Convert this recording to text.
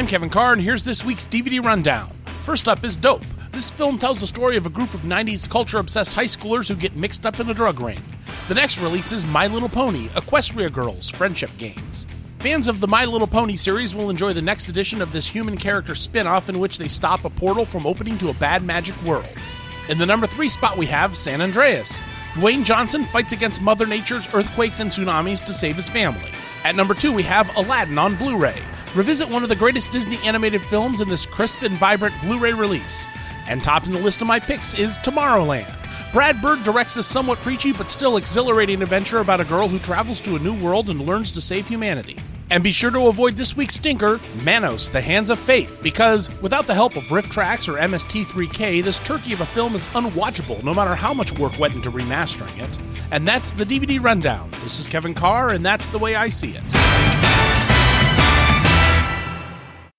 I'm Kevin Carr, and here's this week's DVD rundown. First up is Dope. This film tells the story of a group of 90s culture-obsessed high schoolers who get mixed up in a drug ring. The next release is My Little Pony, Equestria Girls Friendship Games. Fans of the My Little Pony series will enjoy the next edition of this human character spin-off in which they stop a portal from opening to a bad magic world. In the number 3 spot we have San Andreas. Dwayne Johnson fights against Mother Nature's earthquakes and tsunamis to save his family. At number 2 we have Aladdin on Blu-ray. Revisit one of the greatest Disney animated films in this crisp and vibrant Blu-ray release. And topping the list of my picks is Tomorrowland. Brad Bird directs this somewhat preachy but still exhilarating adventure about a girl who travels to a new world and learns to save humanity. And be sure to avoid this week's stinker, Manos, The Hands of Fate, because without the help of RiffTrax or MST3K, this turkey of a film is unwatchable no matter how much work went into remastering it. And that's the DVD rundown. This is Kevin Carr, and that's the way I see it.